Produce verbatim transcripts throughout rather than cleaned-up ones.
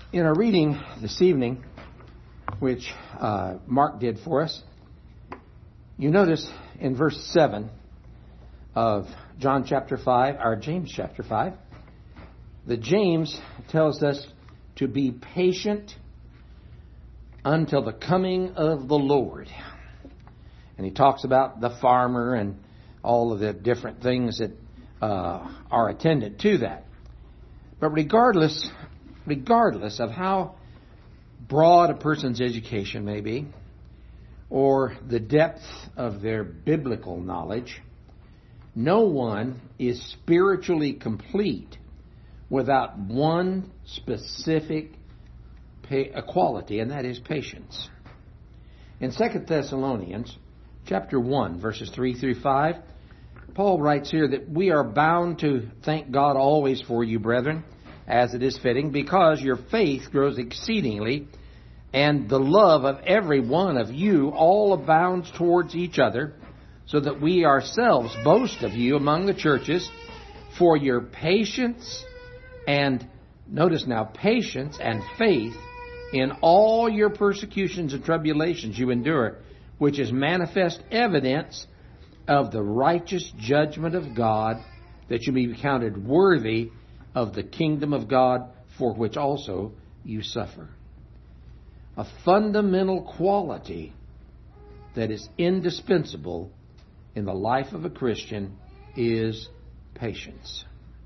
In our reading this evening, which uh, Mark did for us, you notice in verse seven of John chapter five, or James chapter five, that James tells us to be patient until the coming of the Lord. And he talks about the farmer and all of the different things that uh, are attendant to that. But regardless, regardless of how broad a person's education may be, or the depth of their biblical knowledge, no one is spiritually complete without one specific quality, and that is patience. In Second Thessalonians chapter one, verses three through five, Paul writes here that we are bound to thank God always for you, brethren, as it is fitting, because your faith grows exceedingly, and the love of every one of you all abounds towards each other, so that we ourselves boast of you among the churches for your patience and, notice now, patience and faith in all your persecutions and tribulations you endure, which is manifest evidence of the righteous judgment of God, that you may be counted worthy of the kingdom of God, for which also you suffer. A fundamental quality that is indispensable in the life of a Christian is patience.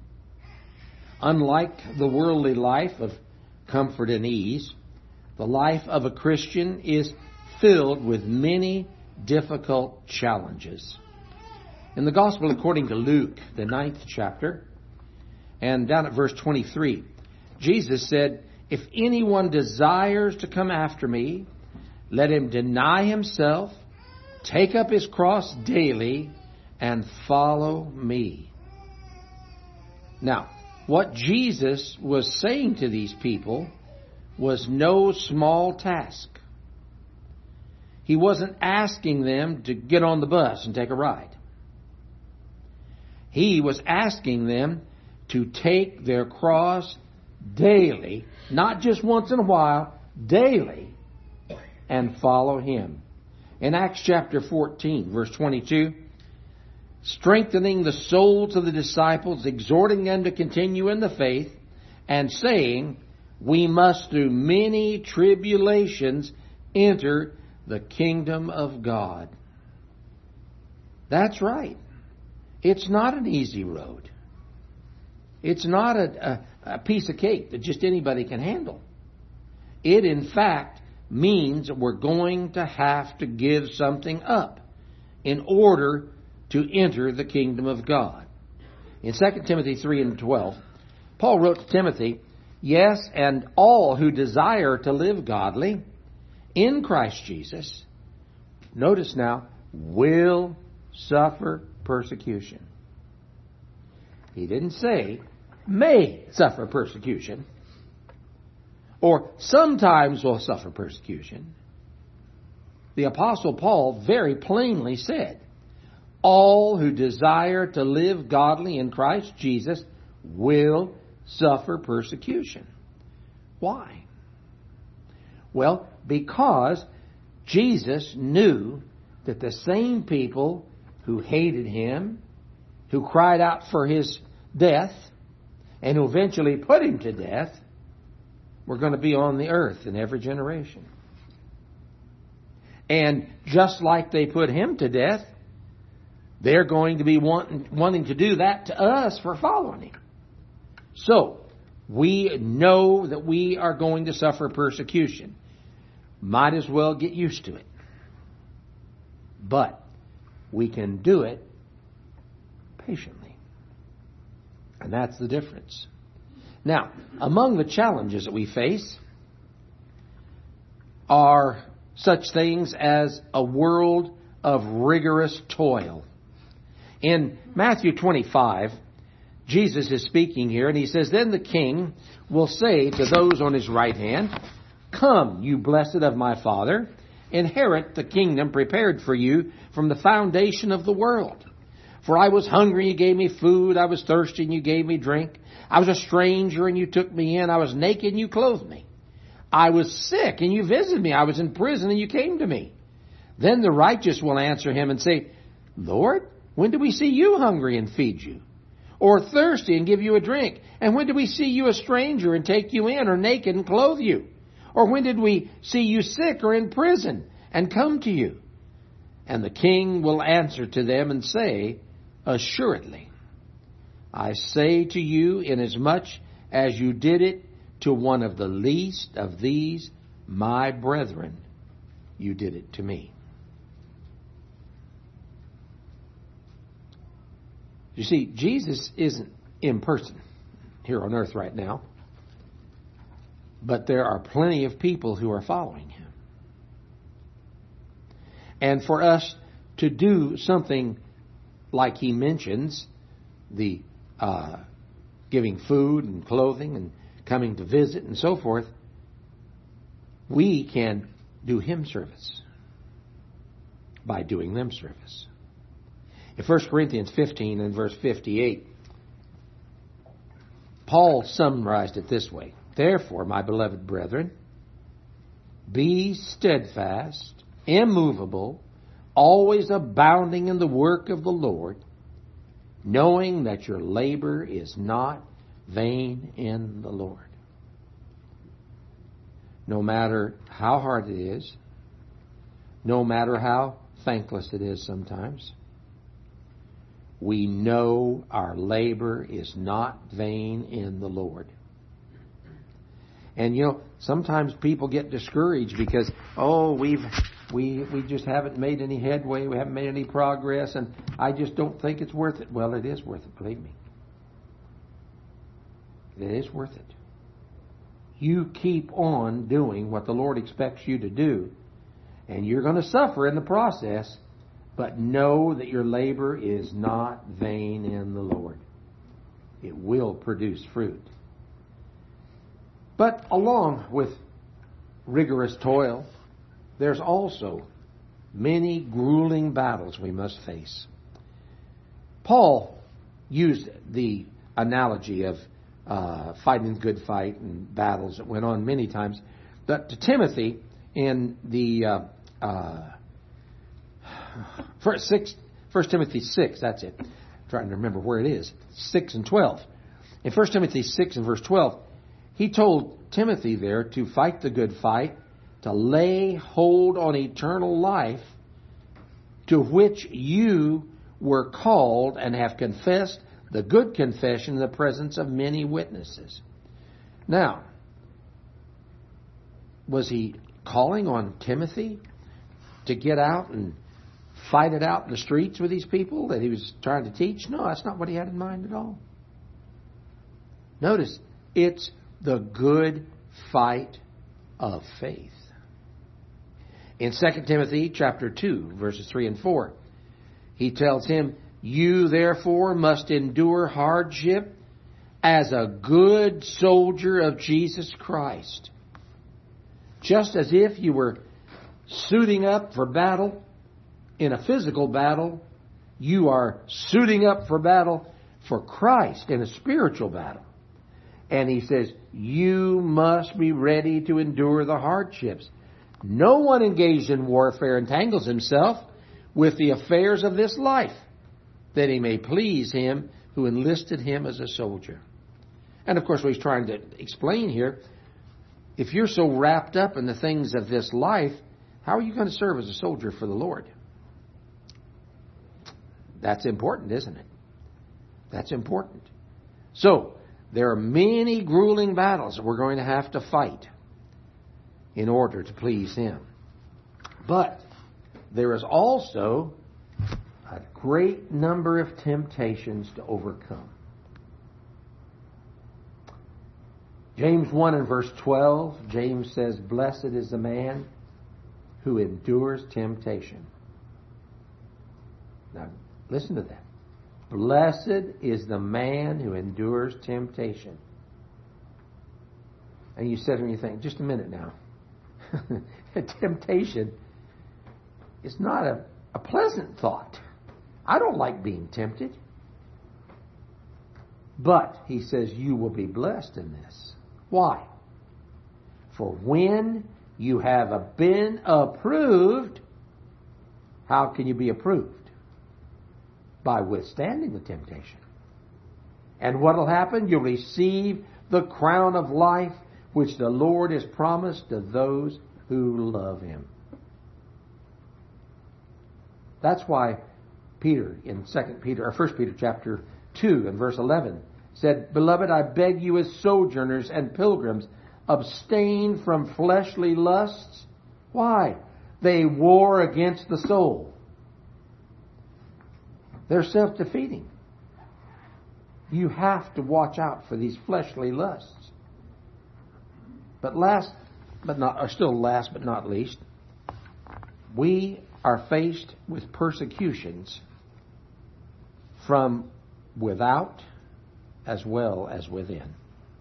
Unlike the worldly life of comfort and ease, the life of a Christian is filled with many difficult challenges. In the Gospel according to Luke, the ninth chapter, and down at verse twenty-three, Jesus said, "If anyone desires to come after me, let him deny himself, take up his cross daily, and follow me." Now, what Jesus was saying to these people was no small task. He wasn't asking them to get on the bus and take a ride. He was asking them to take their cross daily, not just once in a while, daily, and follow Him. In Acts chapter fourteen, verse twenty-two, strengthening the souls of the disciples, exhorting them to continue in the faith, and saying, we must through many tribulations enter the kingdom of God. That's right. It's not an easy road. It's not a, a, a piece of cake that just anybody can handle. It, in fact, means we're going to have to give something up in order to enter the kingdom of God. In Second Timothy three and twelve, Paul wrote to Timothy, "Yes, and all who desire to live godly in Christ Jesus," notice now, "will suffer persecution." He didn't say may suffer persecution or sometimes will suffer persecution. The Apostle Paul very plainly said, all who desire to live godly in Christ Jesus will suffer persecution. Why? Well, because Jesus knew that the same people who hated Him, who cried out for His death, and who eventually put Him to death, were going to be on the earth in every generation. And just like they put Him to death, they're going to be wanting, wanting to do that to us for following Him. So, we know that we are going to suffer persecution. Might as well get used to it. But we can do it patiently. And that's the difference. Now, among the challenges that we face are such things as a world of rigorous toil. In Matthew twenty-five, Jesus is speaking here, and He says, "Then the king will say to those on his right hand, 'Come, you blessed of my Father, inherit the kingdom prepared for you from the foundation of the world. For I was hungry, you gave me food. I was thirsty, and you gave me drink. I was a stranger, and you took me in. I was naked, and you clothed me. I was sick and you visited me. I was in prison and you came to me. Then the righteous will answer him and say, Lord, when did we see you hungry and feed you? Or thirsty and give you a drink? And when did we see you a stranger and take you in, or naked and clothe you? Or when did we see you sick or in prison and come to you? And the king will answer to them and say, Assuredly, I say to you, inasmuch as you did it to one of the least of these my brethren, you did it to me. You see, Jesus isn't in person here on earth right now, but there are plenty of people who are following him. And for us to do something like he mentions, the uh, giving food and clothing and coming to visit and so forth, we can do him service by doing them service. In First Corinthians fifteen and verse fifty-eight, Paul summarized it this way. Therefore, my beloved brethren, be steadfast, immovable, always abounding in the work of the Lord, knowing that your labor is not vain in the Lord. No matter how hard it is, no matter how thankless it is sometimes, we know our labor is not vain in the Lord. And you know, sometimes people get discouraged because, oh, we've we we just haven't made any headway, we haven't made any progress, and I just don't think it's worth it. Well, it is worth it, believe me. It is worth it. You keep on doing what the Lord expects you to do, and you're going to suffer in the process, but know that your labor is not vain in the Lord. It will produce fruit. But along with rigorous toil, there's also many grueling battles we must face. Paul used the analogy of uh, fighting the good fight and battles that went on many times. But to Timothy in the uh, uh, first, six, First Timothy six, that's it. I'm trying to remember where it is. six and twelve. In First Timothy six and verse twelve, he told Timothy there to fight the good fight, to lay hold on eternal life, to which you were called and have confessed the good confession in the presence of many witnesses. Now, was he calling on Timothy to get out and fight it out in the streets with these people that he was trying to teach? No, that's not what he had in mind at all. Notice, it's the good fight of faith. In Second Timothy chapter two, verses three and four, he tells him, you therefore must endure hardship as a good soldier of Jesus Christ. Just as if you were suiting up for battle in a physical battle, you are suiting up for battle for Christ in a spiritual battle. And he says, you must be ready to endure the hardships. No one engaged in warfare entangles himself with the affairs of this life, that he may please him who enlisted him as a soldier. And of course, what he's trying to explain here, if you're so wrapped up in the things of this life, how are you going to serve as a soldier for the Lord? That's important, isn't it? That's important. So, there are many grueling battles that we're going to have to fight in order to please him. But there is also a great number of temptations to overcome. James one and verse twelve, James says, blessed is the man who endures temptation. Now, listen to that. Blessed is the man who endures temptation. And you sit there and you think, just a minute now. Temptation is not a, a pleasant thought. I don't like being tempted. But, he says, you will be blessed in this. Why? For when you have been approved, how can you be approved? By withstanding the temptation. And what will happen? You'll receive the crown of life which the Lord has promised to those who love Him. That's why Peter in Second Peter or First Peter chapter two and verse eleven said, Beloved, I beg you as sojourners and pilgrims, abstain from fleshly lusts. Why? They war against the soul. They're self-defeating. You have to watch out for these fleshly lusts. But last, but not, or still last but not least, we are faced with persecutions from without as well as within.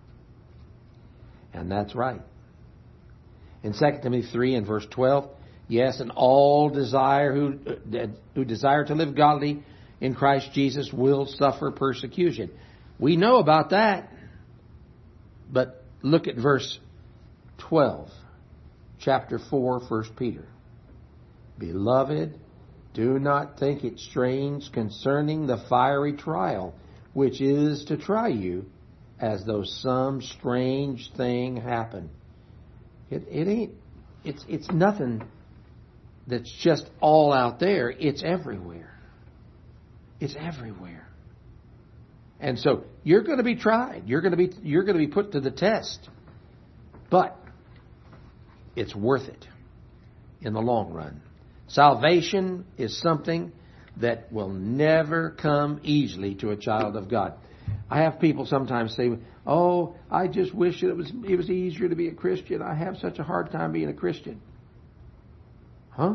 And that's right. In Second Timothy three and verse twelve, yes, and all desire who, who desire to live godly in Christ Jesus will suffer persecution. We know about that. But look at verse twelve, chapter four, First Peter. Beloved, do not think it strange concerning the fiery trial, which is to try you, as though some strange thing happened. It, it ain't, it's, it's nothing that's just all out there. It's everywhere. It's everywhere. And so you're going to be tried. You're going to be, you're going to be put to the test. But it's worth it in the long run. Salvation is something that will never come easily to a child of God. I have people sometimes say, oh, I just wish it was it was easier to be a Christian. I have such a hard time being a Christian. Huh?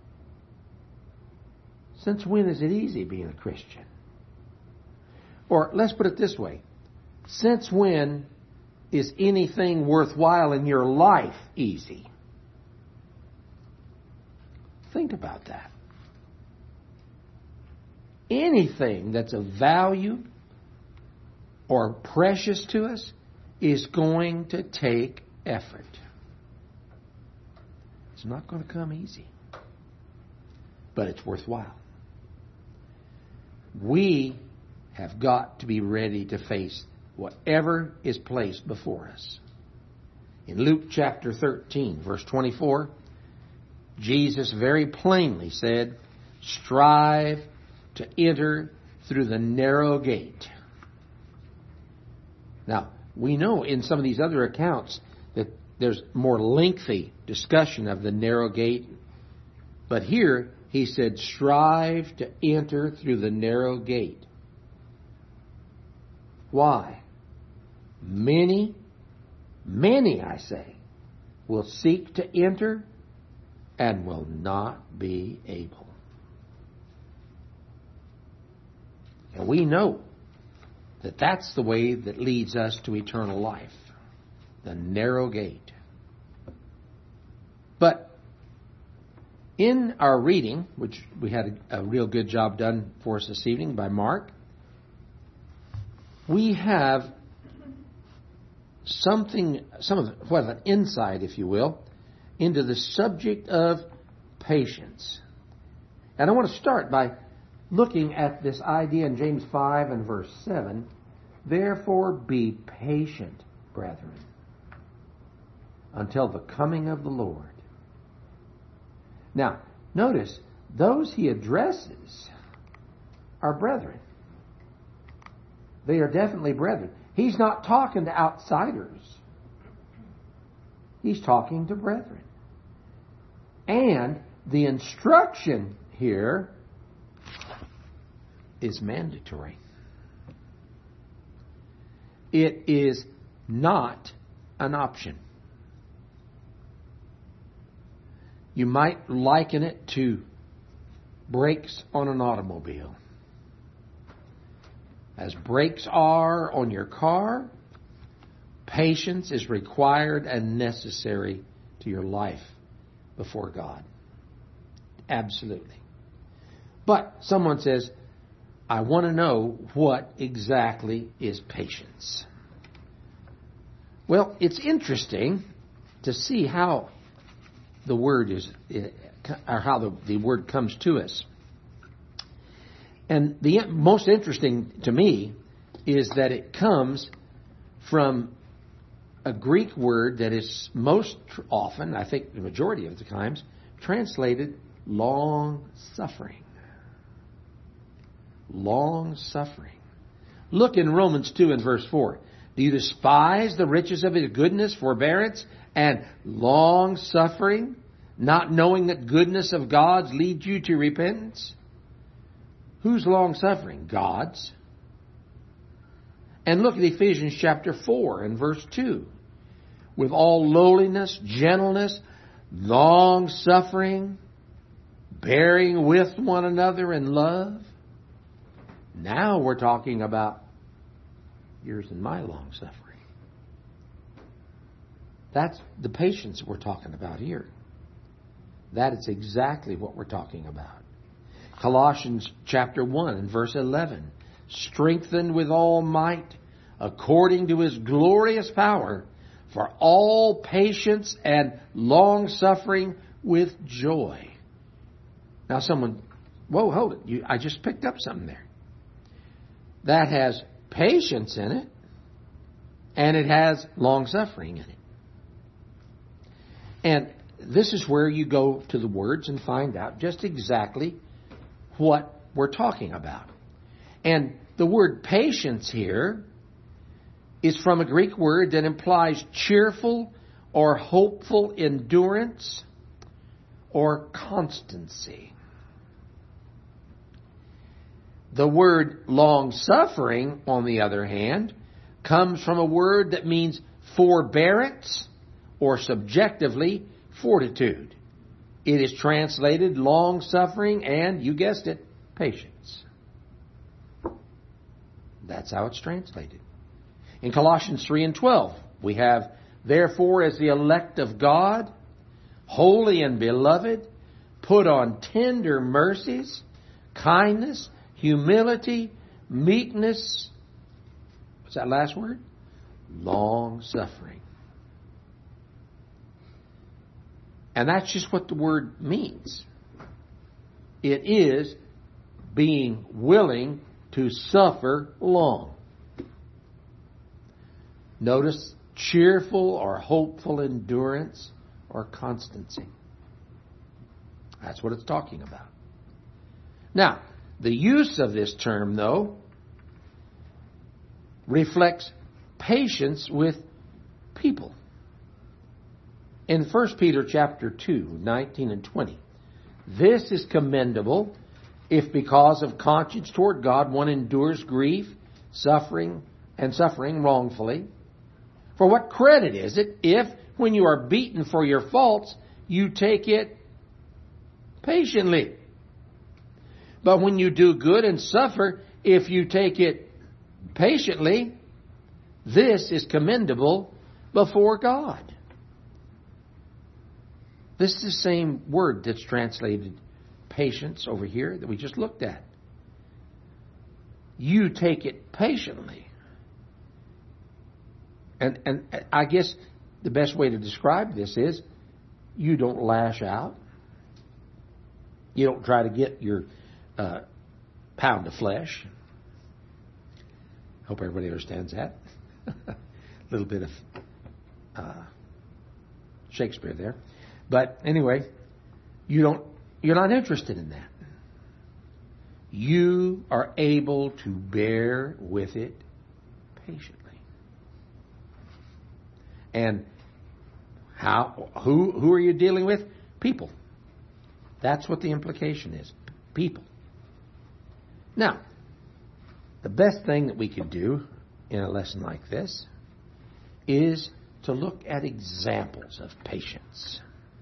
Since when is it easy being a Christian? Or let's put it this way. Since when is anything worthwhile in your life easy? Think about that. Anything that's of value or precious to us is going to take effort. It's not going to come easy. But it's worthwhile. We have got to be ready to face whatever is placed before us. In Luke chapter thirteen, verse twenty-four, Jesus very plainly said, strive to enter through the narrow gate. Now, we know in some of these other accounts that there's more lengthy discussion of the narrow gate. But here, he said, strive to enter through the narrow gate. Why? Many, many, I say, will seek to enter and will not be able. And we know that that's the way that leads us to eternal life. The narrow gate. But in our reading, which we had a, a real good job done for us this evening by Mark, we have something, some of what an insight, if you will, into the subject of patience. And I want to start by looking at this idea in James five and verse seven. Therefore be patient, brethren, until the coming of the Lord. Now, notice, those he addresses are brethren. They are definitely brethren. He's not talking to outsiders. He's talking to brethren. And the instruction here is mandatory. It is not an option. You might liken it to brakes on an automobile. As brakes are on your car, patience is required and necessary to your life before God. Absolutely. But someone says, I want to know what exactly is patience. Well, it's interesting to see how the word is, or how the, the word comes to us. And the most interesting to me is that it comes from a Greek word that is most often, I think the majority of the times, translated long suffering. Long suffering. Look in Romans two and verse four. Do you despise the riches of His goodness, forbearance, and long suffering, not knowing that goodness of God's leads you to repentance? Whose long suffering? God's. And look at Ephesians chapter four and verse two. With all lowliness, gentleness, long suffering, bearing with one another in love. Now we're talking about yours and my long suffering. That's the patience we're talking about here. That is exactly what we're talking about. Colossians chapter one and verse eleven. Strengthened with all might, according to His glorious power, for all patience and long suffering with joy. Now someone, whoa, hold it. You, I just picked up something there. That has patience in it, and it has long suffering in it. And this is where you go to the words and find out just exactly what we're talking about. And the word patience here is from a Greek word that implies cheerful or hopeful endurance or constancy. The word long-suffering, on the other hand, comes from a word that means forbearance or subjectively fortitude. It is translated long-suffering and, you guessed it, patience. That's how it's translated. In Colossians three and twelve, we have, therefore, as the elect of God, holy and beloved, put on tender mercies, kindness, humility, meekness. What's that last word? Long suffering. And that's just what the word means. It is being willing to suffer long. Notice cheerful or hopeful endurance or constancy. That's what it's talking about. Now, the use of this term, though, reflects patience with people. In First Peter chapter two, nineteen and twenty, this is commendable if because of conscience toward God one endures grief, suffering, and suffering wrongfully. For what credit is it if, when you are beaten for your faults, you take it patiently? But when you do good and suffer, if you take it patiently, this is commendable before God. This is the same word that's translated patience over here that we just looked at. You take it patiently. And, and I guess the best way to describe this is you don't lash out. You don't try to get your uh, pound of flesh. Hope everybody understands that. A little bit of uh, Shakespeare there. But anyway, you don't, you're not interested in that. You are able to bear with it patiently. And how? Who? Who are you dealing with? People. That's what the implication is. People. Now, the best thing that we could do in a lesson like this is to look at examples of patience.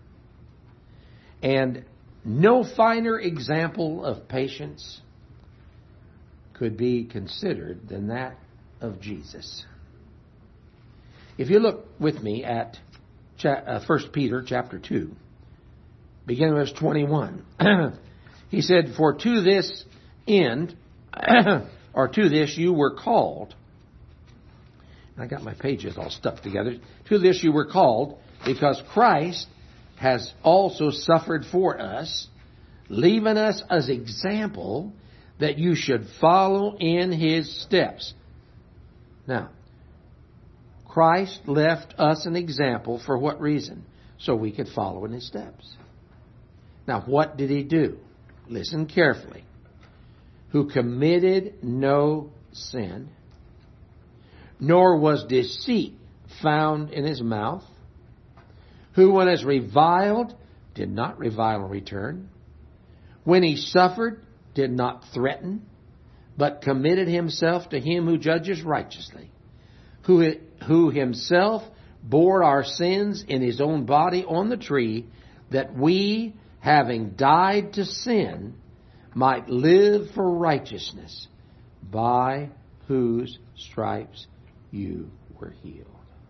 And no finer example of patience could be considered than that of Jesus. If you look with me at First Peter chapter two, beginning with verse twenty-one, he said, "For to this end, or to this you were called." I got my pages all stuck together. To this you were called, because Christ has also suffered for us, leaving us as example that you should follow in His steps. Now, Christ left us an example for what reason? So we could follow in His steps. Now, what did He do? Listen carefully. Who committed no sin, nor was deceit found in His mouth, who when is reviled, did not revile in return, when He suffered, did not threaten, but committed Himself to Him who judges righteously, who, who Himself bore our sins in His own body on the tree, that we, having died to sin, might live for righteousness, by whose stripes you were healed.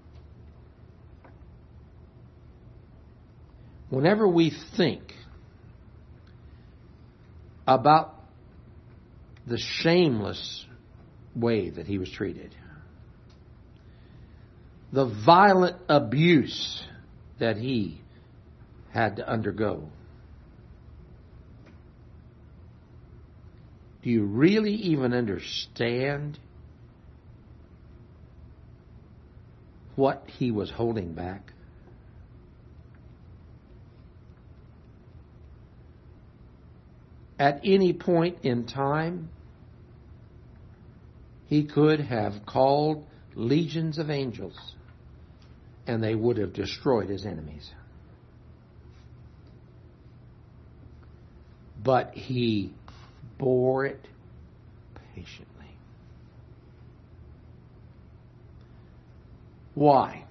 Whenever we think about the shameless way that He was treated, the violent abuse that He had to undergo, do you really even understand what He was holding back? At any point in time, He could have called legions of angels, and they would have destroyed His enemies. But He bore it patiently. Why?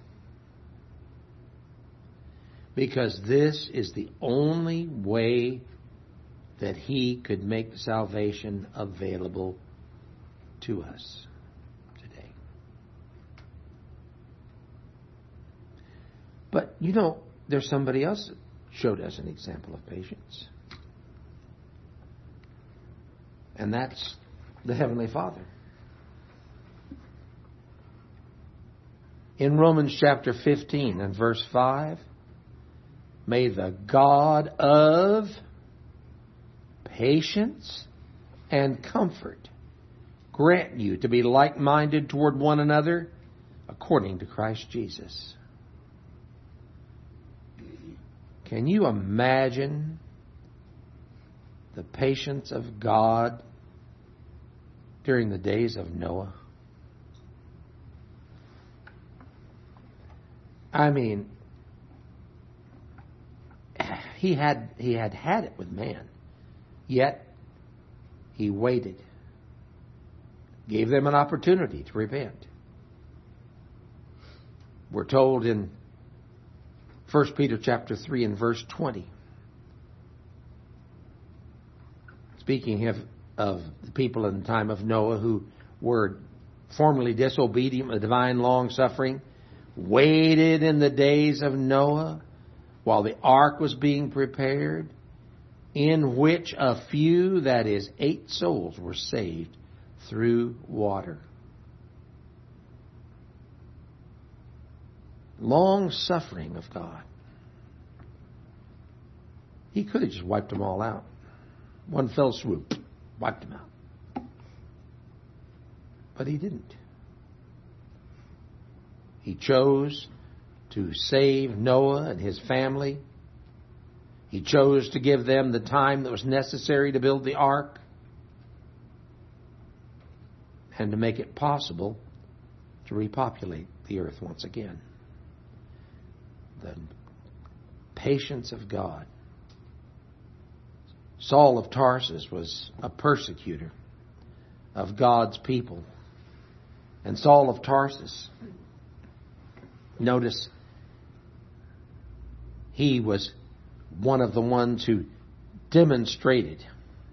Because this is the only way that He could make salvation available to us today. But, you know, there's somebody else that showed us an example of patience. And that's the Heavenly Father. In Romans chapter fifteen and verse five, may the God of patience and comfort grant you to be like-minded toward one another according to Christ Jesus. Can you imagine the patience of God during the days of Noah? I mean, he had he had had it with man, yet He waited, gave them an opportunity to repent. We're told in First Peter chapter three and verse twenty, speaking of, of the people in the time of Noah who were formerly disobedient with divine long-suffering, waited in the days of Noah while the ark was being prepared, in which a few, that is, eight souls, were saved through water. Long-suffering of God. He could have just wiped them all out. One fell swoop, wiped them out. But He didn't. He chose to save Noah and his family. He chose to give them the time that was necessary to build the ark and to make it possible to repopulate the earth once again. The patience of God. Saul of Tarsus was a persecutor of God's people. And Saul of Tarsus, notice, he was one of the ones who demonstrated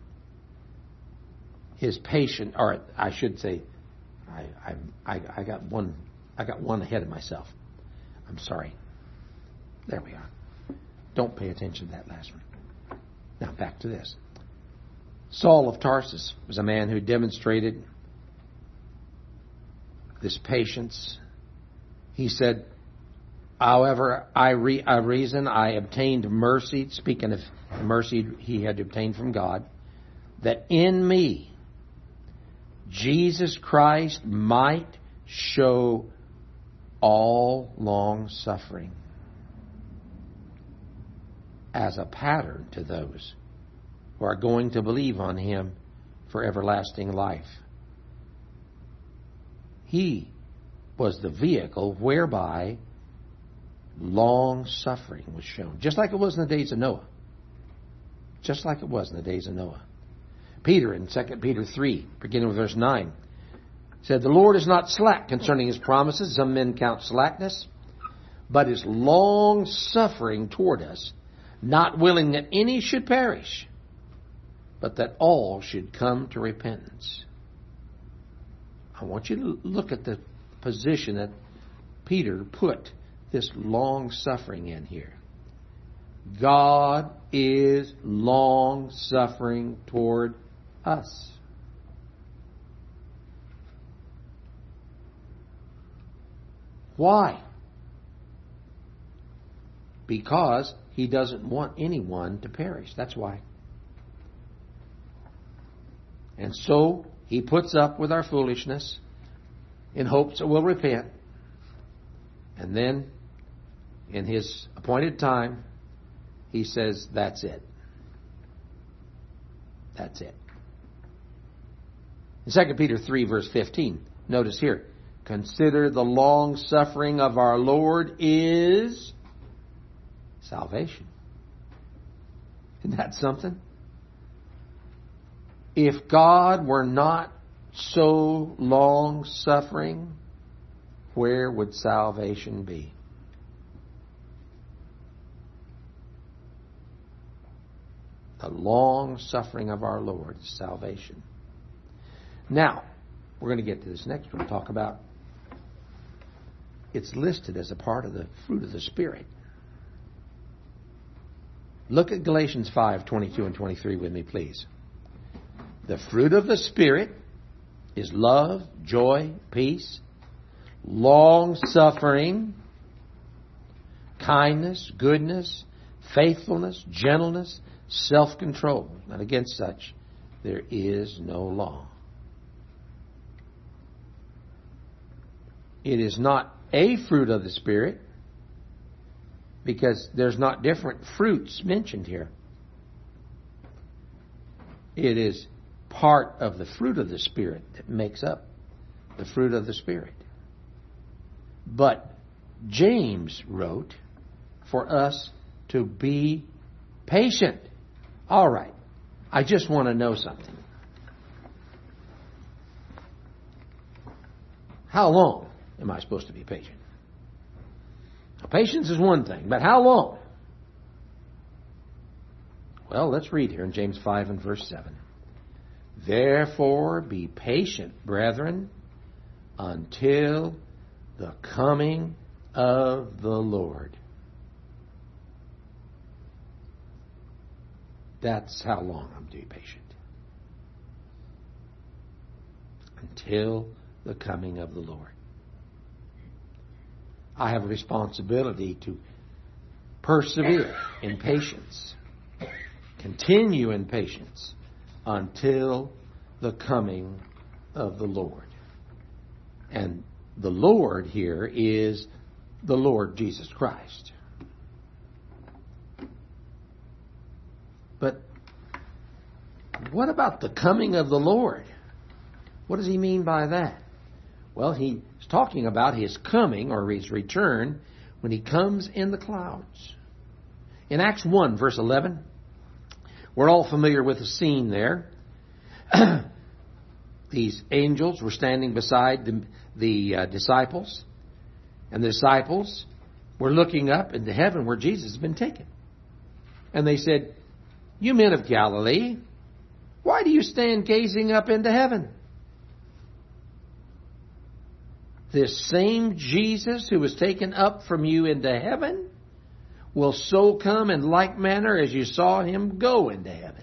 his patience, or I should say, I, I, I, I got one, I got one ahead of myself. I'm sorry. There we are. Don't pay attention to that last one. Now back to this. Saul of Tarsus was a man who demonstrated this patience. He said, However, I, re, I reason I obtained mercy, speaking of mercy he had obtained from God, that in me Jesus Christ might show all long suffering as a pattern to those who are going to believe on him for everlasting life. He was the vehicle whereby long suffering was shown. Just like it was in the days of Noah. Just like it was in the days of Noah. Peter in Second Peter three, beginning with verse nine, said, "The Lord is not slack concerning his promises, some men count slackness, but is long suffering toward us, not willing that any should perish, but that all should come to repentance." I want you to look at the position that Peter put this long suffering in here. God is long suffering toward us. Why? Because he doesn't want anyone to perish. That's why. And so he puts up with our foolishness in hopes that we'll repent. And then, in his appointed time, he says, that's it. That's it. In Second Peter three, verse fifteen, notice here, "Consider the long suffering of our Lord is salvation." Isn't that something? If God were not so long suffering, where would salvation be? The long suffering of our Lord is salvation. Now, we're going to get to this next one. Talk about, it's listed as a part of the fruit of the Spirit. Look at Galatians five, twenty-two and twenty-three with me, please. The fruit of the Spirit is love, joy, peace, long-suffering, kindness, goodness, faithfulness, gentleness, self-control. And against such there is no law. It is not a fruit of the Spirit, because there's not different fruits mentioned here. It is part of the fruit of the Spirit that makes up the fruit of the Spirit. But James wrote for us to be patient. All right, I just want to know something. How long am I supposed to be patient? Now, patience is one thing, but how long? Well, let's read here in James five and verse seven. "Therefore be patient, brethren, until the coming of the Lord." That's how long I'm to be patient. Until the coming of the Lord. I have a responsibility to persevere in patience. Continue in patience until the coming of the Lord. And the Lord here is the Lord Jesus Christ. But what about the coming of the Lord? What does he mean by that? Well, he's talking about his coming or his return when he comes in the clouds. In Acts one, verse eleven, we're all familiar with the scene there. These angels were standing beside the, the uh, disciples, and the disciples were looking up into heaven where Jesus had been taken. And they said, "You men of Galilee, why do you stand gazing up into heaven? This same Jesus who was taken up from you into heaven will so come in like manner as you saw him go into heaven."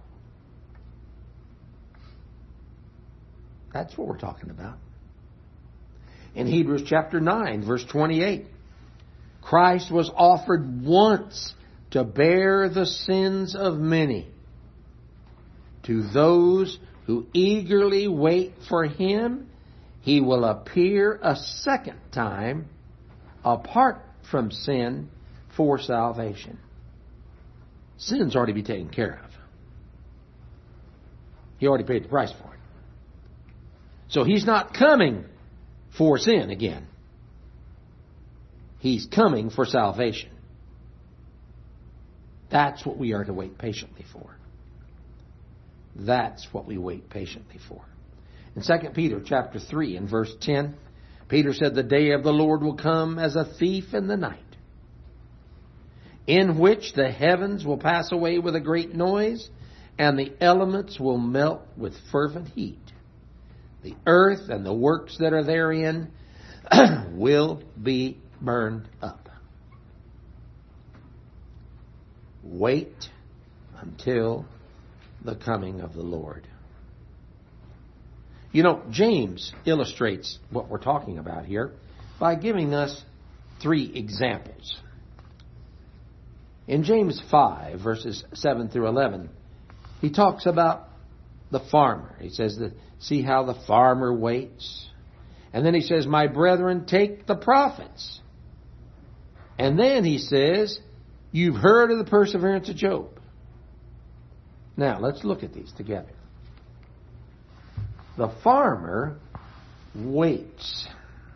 That's what we're talking about. In Hebrews chapter nine, verse twenty-eight, Christ was offered once to bear the sins of many. To those who eagerly wait for Him, He will appear a second time apart from sin for salvation. Sin's already been taken care of. He already paid the price for it. So He's not coming for sin again. He's coming for salvation. That's what we are to wait patiently for. That's what we wait patiently for. In Second Peter chapter three and verse ten, Peter said, "The day of the Lord will come as a thief in the night, in which the heavens will pass away with a great noise, and the elements will melt with fervent heat. The earth and the works that are therein will be burned up." Wait until the coming of the Lord. You know, James illustrates what we're talking about here by giving us three examples. In James five, verses seven through eleven, he talks about the farmer. He says, that, see how the farmer waits. And then he says, "My brethren, take the prophets." And then he says, "You've heard of the perseverance of Job." Now, let's look at these together. The farmer waits.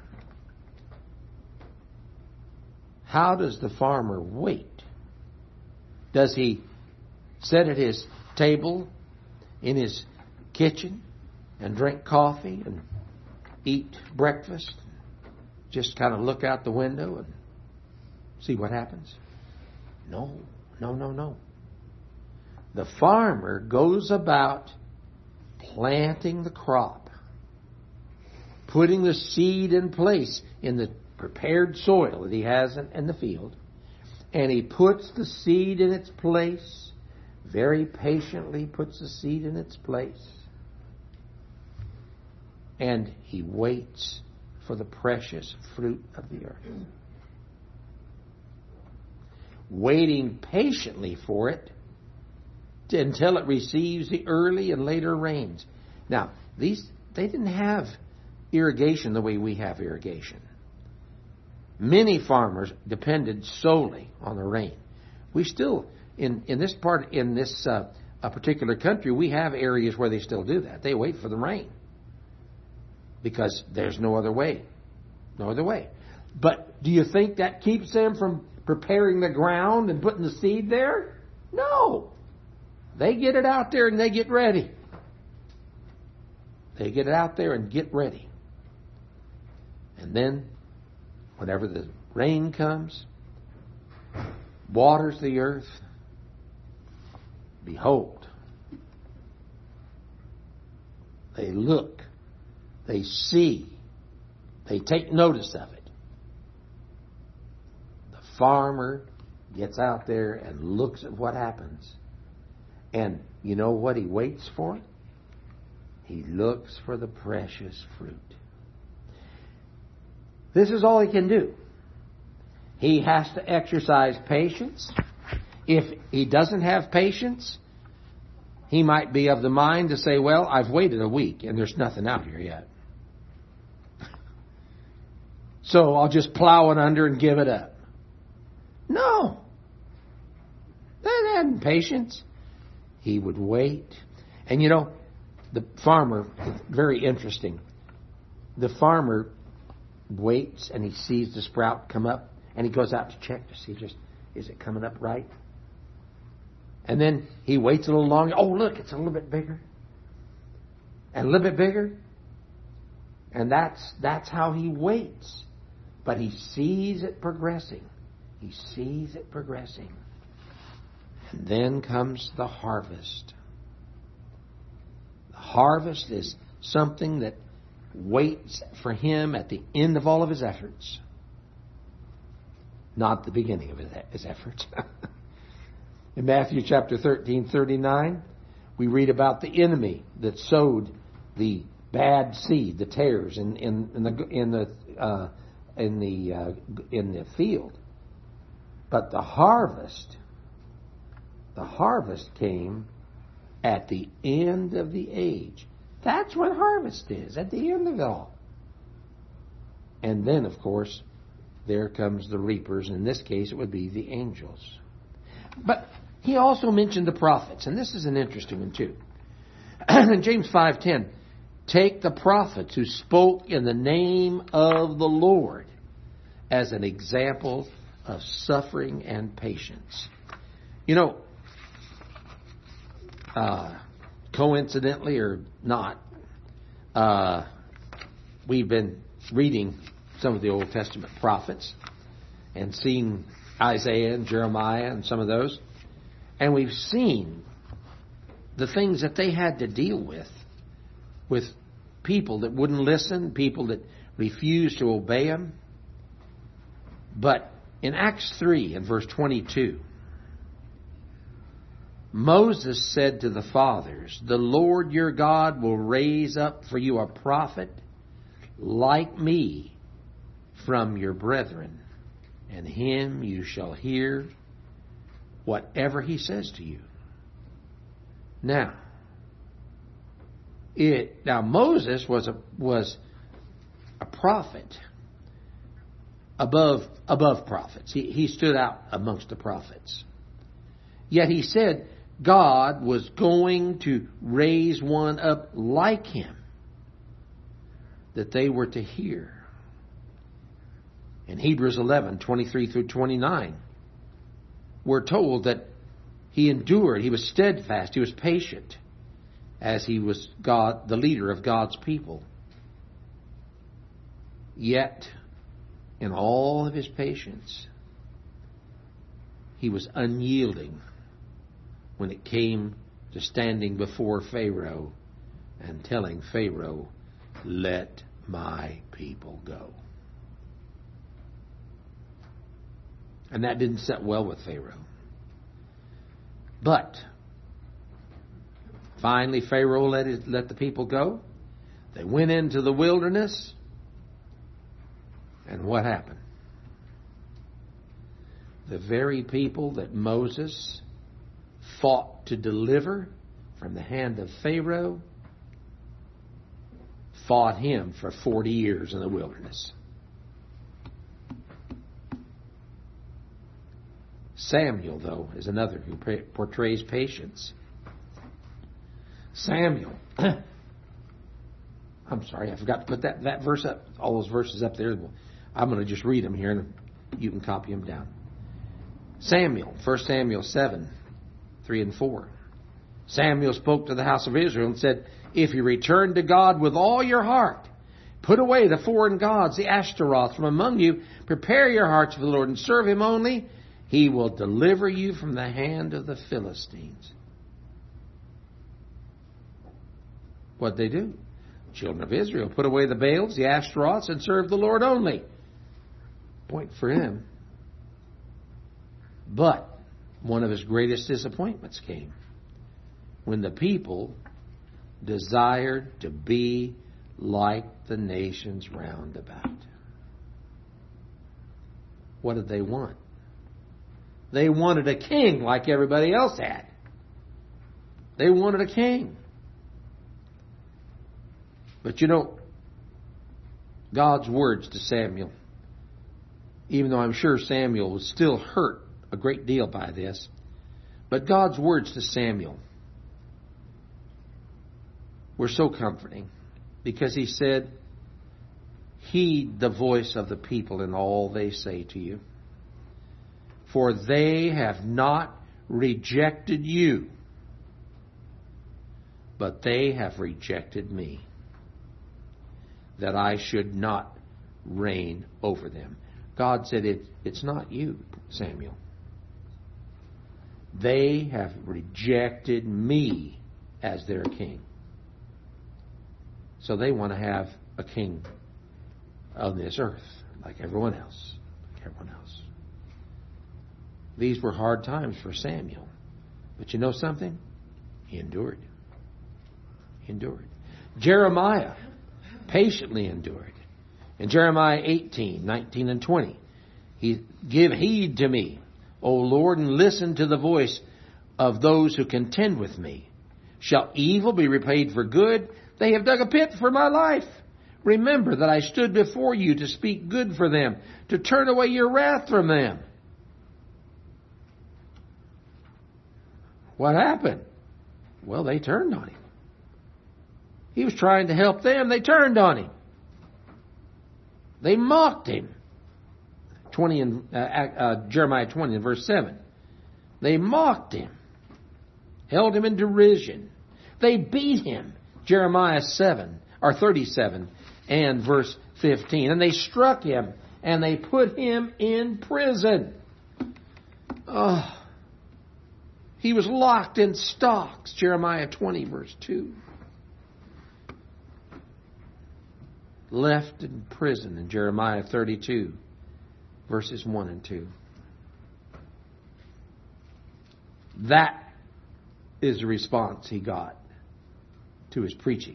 How does the farmer wait? Does he sit at his table in his kitchen and drink coffee and eat breakfast? Just kind of look out the window and see what happens? No, no, no, no. The farmer goes about planting the crop, putting the seed in place in the prepared soil that he has in, in the field, and he puts the seed in its place, very patiently puts the seed in its place, and he waits for the precious fruit of the earth. Waiting patiently for it until it receives the early and later rains. Now, these they didn't have irrigation the way we have irrigation. Many farmers depended solely on the rain. We still, in, in this part, in this uh, a particular country, we have areas where they still do that. They wait for the rain because there's no other way. No other way. But do you think that keeps them from preparing the ground and putting the seed there? No. They get it out there and they get ready. They get it out there and get ready. And then, whenever the rain comes, waters the earth, behold, they look, they see, they take notice of it. The farmer gets out there and looks at what happens. And you know what he waits for? He looks for the precious fruit. This is all he can do. He has to exercise patience. If he doesn't have patience, he might be of the mind to say, well, I've waited a week and there's nothing out here yet. So I'll just plow it under and give it up. No. That isn't patience. He would wait. And you know, the farmer, very interesting. The farmer waits and he sees the sprout come up and he goes out to check to see just, is it coming up right? And then he waits a little longer. Oh, look, it's a little bit bigger. And a little bit bigger. And that's, that's how he waits. But he sees it progressing. He sees it progressing. And then comes the harvest. The harvest is something that waits for him at the end of all of his efforts. Not the beginning of his efforts. In Matthew chapter thirteen, thirty-nine, we read about the enemy that sowed the bad seed, the tares in, in, in the in the uh, in the uh, in the field. But the harvest, the harvest came at the end of the age. That's what harvest is, at the end of it all. And then, of course, there comes the reapers. In this case, it would be the angels. But he also mentioned the prophets, and this is an interesting one too. In James five ten, take the prophets who spoke in the name of the Lord as an example of suffering and patience. You know, uh, coincidentally or not, uh, we've been reading some of the Old Testament prophets and seen Isaiah and Jeremiah and some of those. And we've seen the things that they had to deal with, with people that wouldn't listen, people that refused to obey them. But in Acts three and verse twenty-two, Moses said to the fathers, the Lord your God will raise up for you a prophet like me from your brethren, and him you shall hear whatever he says to you. Now, it now Moses was a was a prophet above above prophets. He he stood out amongst the prophets. Yet he said God was going to raise one up like him that they were to hear. In Hebrews eleven, twenty-three through twenty-nine, we're told that he endured, he was steadfast, he was patient, as he was God, the leader of God's people. Yet, in all of his patience, he was unyielding when it came to standing before Pharaoh and telling Pharaoh, let my people go. And that didn't sit well with Pharaoh. But finally Pharaoh let it, let the people go. They went into the wilderness. And what happened? The very people that Moses fought to deliver from the hand of Pharaoh fought him for forty years in the wilderness. Samuel, though, is another who portrays patience. Samuel. I'm sorry, I forgot to put that, that verse up, all those verses up there. I'm going to just read them here and you can copy them down. Samuel, First Samuel seven, three and four. Samuel spoke to the house of Israel and said, if you return to God with all your heart, put away the foreign gods, the Ashtaroth from among you, prepare your hearts for the Lord and serve him only, he will deliver you from the hand of the Philistines. What'd they do? Children of Israel put away the Baals, the Ashtaroths, and served the Lord only. Point for him. But one of his greatest disappointments came when the people desired to be like the nations round about. What did they want? They wanted a king like everybody else had. They wanted a king. But you know, God's words to Samuel, even though I'm sure Samuel was still hurt a great deal by this, but God's words to Samuel were so comforting because he said, heed the voice of the people in all they say to you. For they have not rejected you, but they have rejected me, that I should not reign over them. God said, it, it's not you, Samuel. They have rejected me as their king. So they want to have a king on this earth, like everyone else. Like everyone else. These were hard times for Samuel. But you know something? He endured. He endured. Jeremiah patiently endured. In Jeremiah eighteen, nineteen and twenty, he give heed to me. O Lord, and listen to the voice of those who contend with me. Shall evil be repaid for good? They have dug a pit for my life. Remember that I stood before you to speak good for them, to turn away your wrath from them. What happened? Well, they turned on him. He was trying to help them. They turned on him. They mocked him. Twenty in uh, uh, Jeremiah twenty and verse seven. They mocked him, held him in derision. They beat him. Jeremiah seven or thirty-seven and verse fifteen. And they struck him and they put him in prison. Oh, he was locked in stocks. Jeremiah twenty verse two. Left in prison in Jeremiah thirty-two verses one and two. That is the response he got to his preaching.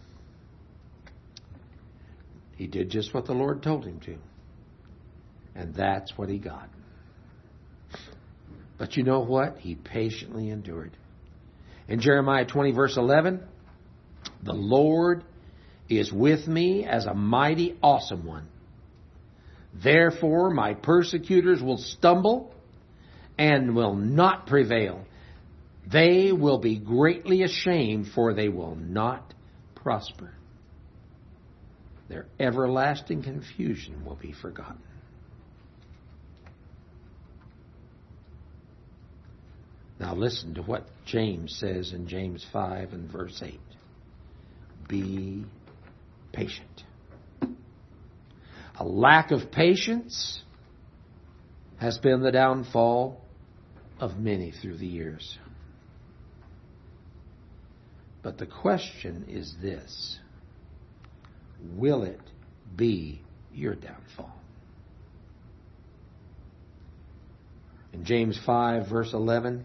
He did just what the Lord told him to. And that's what he got. But you know what? He patiently endured. In Jeremiah twenty verse eleven, the Lord is with me as a mighty awesome one. Therefore my persecutors will stumble and will not prevail. They will be greatly ashamed, for they will not prosper. Their everlasting confusion will be forgotten. Now listen to what James says in James five and verse eight. Be patient. A lack of patience has been the downfall of many through the years. But the question is this: will it be your downfall? In James five verse eleven,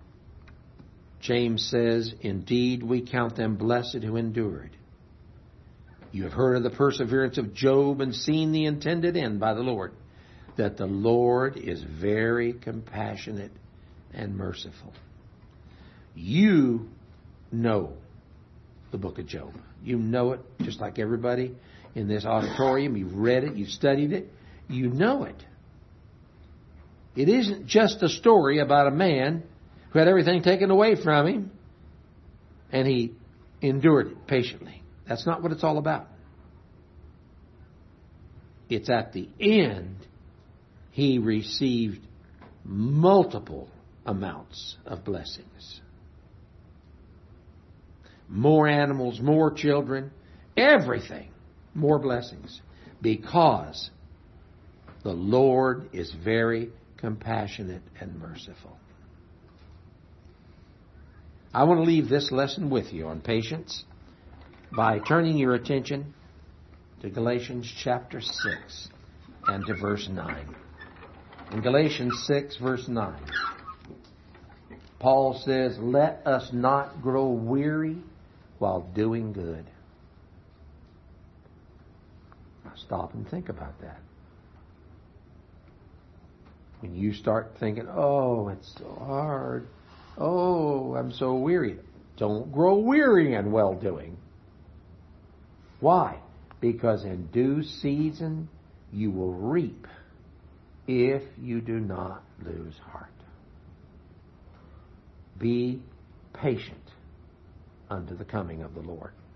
James says, indeed we count them blessed who endured. You have heard of the perseverance of Job and seen the intended end by the Lord, that the Lord is very compassionate and merciful. You know the book of Job. You know it just like everybody in this auditorium. You've read it. You've studied it. You know it. It isn't just a story about a man who had everything taken away from him and he endured it patiently. That's not what it's all about. It's at the end he received multiple amounts of blessings. More animals, more children, everything, more blessings. Because the Lord is very compassionate and merciful. I want to leave this lesson with you on patience by turning your attention to Galatians chapter six and to verse nine. In Galatians six verse nine, Paul says, let us not grow weary while doing good. Now stop and think about that. When you start thinking, oh, it's so hard. Oh, I'm so weary. Don't grow weary in well-doing. Why? Because in due season you will reap if you do not lose heart. Be patient unto the coming of the Lord.